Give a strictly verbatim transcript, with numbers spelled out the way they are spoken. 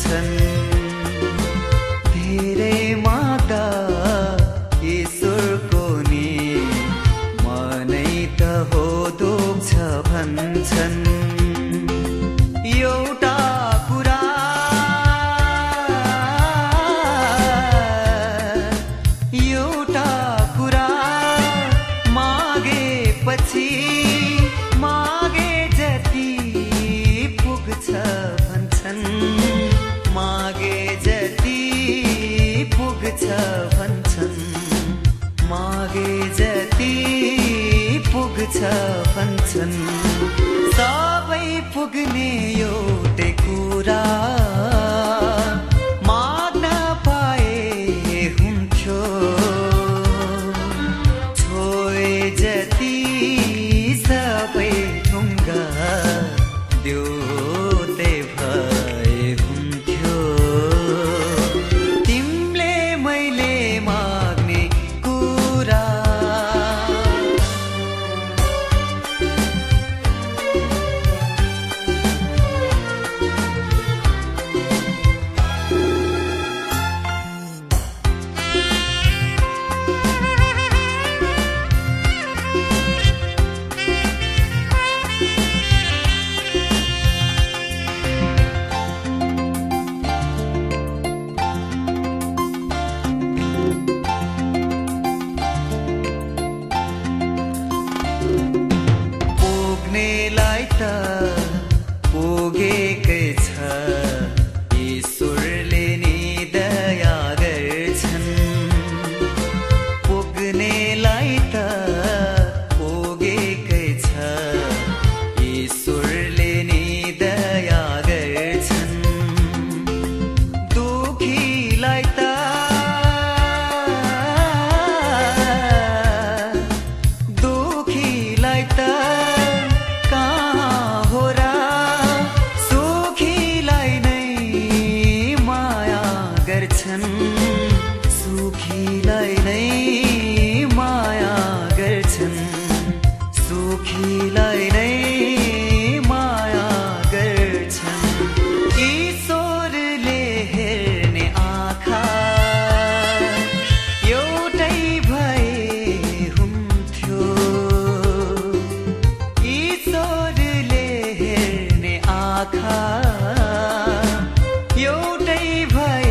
भन्छन्। धेरै माग्दा ईश्वरको नि मनै त हो दुख्छ भन्छन्। एउटा कुरा एउटा कुरा मागेपछि मागे जति पुग्छ भन्छन्। मागे जति पुग्छ भन्छन्। मागे जति पुग्छ भन्छन्। सबै पुग्ने एउटै कुरा माग्न पाए हुन्थ्यो। छोए जति सबै ढुङ्गा देउते भए हुन्थ्यो। तिमीले मैले माग्ने कुरा पुग्नेलाई त पुगेकै छ। ईश्वरले नि दया गर्छन्। पुग्नेलाई त पुगेकै छ। ईश्वरले नि दया गर्छन्। दुखीलाई त दुखीलाई त सुखीलाई नै माया गर्छन्। सुखीलाई नै माया गर्छन्। ईश्वरले हेर्ने आँखा एउटै भए हुन्थ्यो। ईश्वरले हेर्ने आँखा एउटै भए